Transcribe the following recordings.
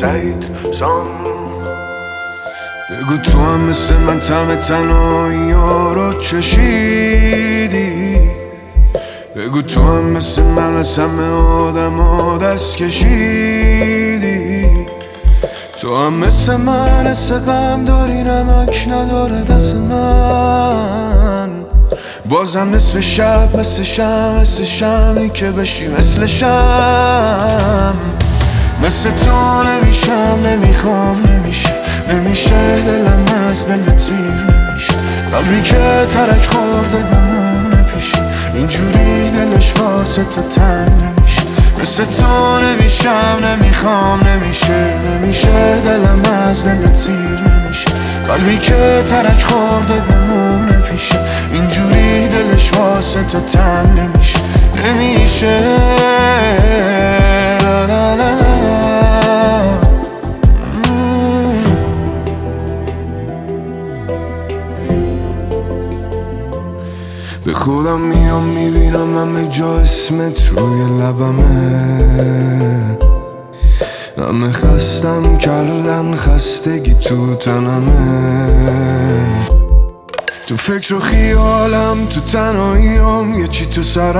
سعید سام. بگو تو هم مثل من طعم تنهایی ها رو چشیدی. بگو تو هم مثل من از همه آدم ها دست کشیدی. تو هم مثل من حس غم داری، نمک نداره دست من. بازم نصف شب مثل شمعی که بشی مثل شم. مثل تو نمیشم، نمیخوام، نمیشه دلم از دل تیر نمیشه. قلبی که ترک خورده بمونه پیشی، اینجوری دلش واسه تو تنگ نمیشه. مثل تو نمیشم، نمیخوام، نمیشه دلم از دل تیر نمیشه. قلبی که ترک خورده بمونه پیشی، اینجوری دلش واسه تو تنگ نمیشه. لا لا لا لا. به خودم میام میبینم همه جا اسمت روی لبمه. همه خستم کردن، خستگی تو تنمه. تو فکر و خیالم، تو تنهاییام، یه چی تو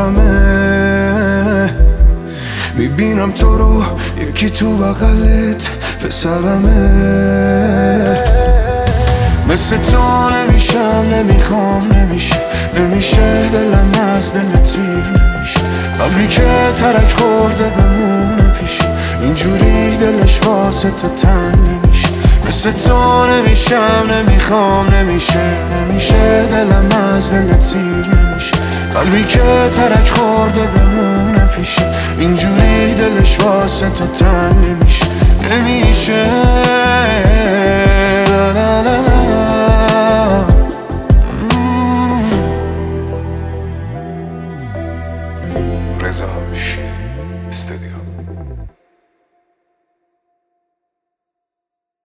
سرمه. میبینم تو رو، یکی تو بغلت پسرمه. مثل تو نمیشم، نمیخوام، نمیشه دلم از دل تیر نمیشه. قلبی که ترک خورده بمونه پیشی، اینجوری دلش واسه تو تنگ نمیشه. مثل تو نمیشم، نمیخوام، نمیشه دلم از دل تیر نمیشه. قلبی که ترک خورده بمونه پیشی، اینجوری دلش واسه تو تنگ نمیشه. لا لا لا لا. رضا شیرین.